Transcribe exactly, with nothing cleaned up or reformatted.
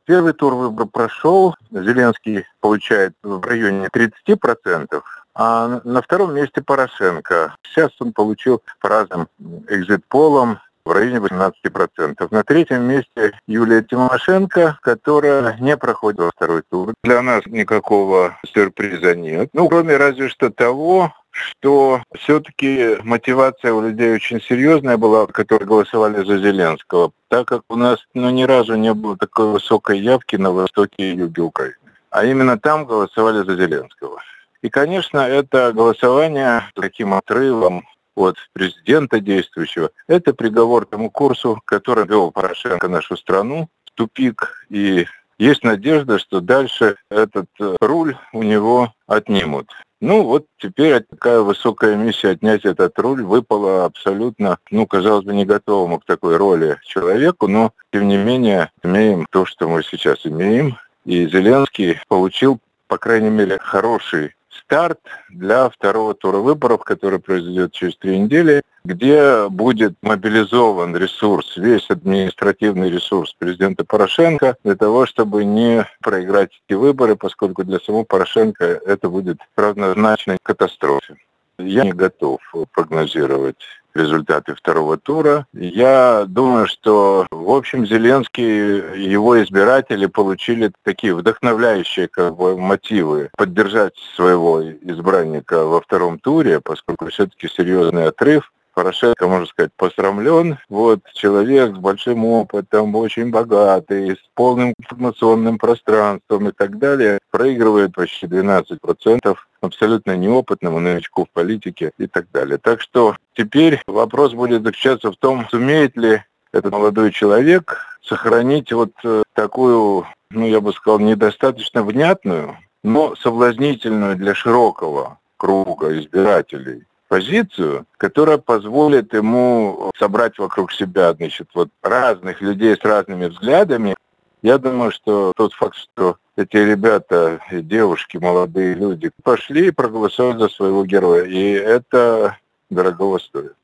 Первый тур выборов прошел, Зеленский получает в районе тридцать процентов, а на втором месте Порошенко. Сейчас он получил по разным экзит-полам в районе восемнадцати процентов. На третьем месте Юлия Тимошенко, которая не проходит во второй тур. Для нас никакого сюрприза нет. Ну, кроме разве что того, что все-таки мотивация у людей очень серьезная была, которые голосовали за Зеленского, так как у нас ну, ни разу не было такой высокой явки на востоке и юге Украины. А именно там голосовали за Зеленского. И, конечно, это голосование с таким отрывом от президента действующего, это приговор тому курсу, который вел Порошенко нашу страну в тупик. И есть надежда, что дальше этот руль у него отнимут. Ну вот теперь такая высокая миссия отнять этот руль выпала абсолютно, ну, казалось бы, не готовому к такой роли человеку, но, тем не менее, имеем то, что мы сейчас имеем. И Зеленский получил, по крайней мере, хороший старт для второго тура выборов, который произойдет через три недели, где будет мобилизован ресурс, весь административный ресурс президента Порошенко для того, чтобы не проиграть эти выборы, поскольку для самого Порошенко это будет равнозначной катастрофе. Я не готов прогнозировать результаты второго тура. Я думаю, что, в общем, Зеленский, его избиратели получили такие вдохновляющие как бы, мотивы поддержать своего избранника во втором туре, поскольку все-таки серьезный отрыв. Порошенко, можно сказать, посрамлен. Вот человек с большим опытом, очень богатый, с полным информационным пространством и так далее, проигрывает почти двенадцать процентов абсолютно неопытному новичку в политике и так далее. Так что теперь вопрос будет заключаться в том, сумеет ли этот молодой человек сохранить вот такую, ну, я бы сказал, недостаточно внятную, но соблазнительную для широкого круга избирателей позицию, которая позволит ему собрать вокруг себя, значит, вот разных людей с разными взглядами. Я думаю, что тот факт, что эти ребята, девушки, молодые люди пошли и проголосовали за своего героя, и это дорогого стоит.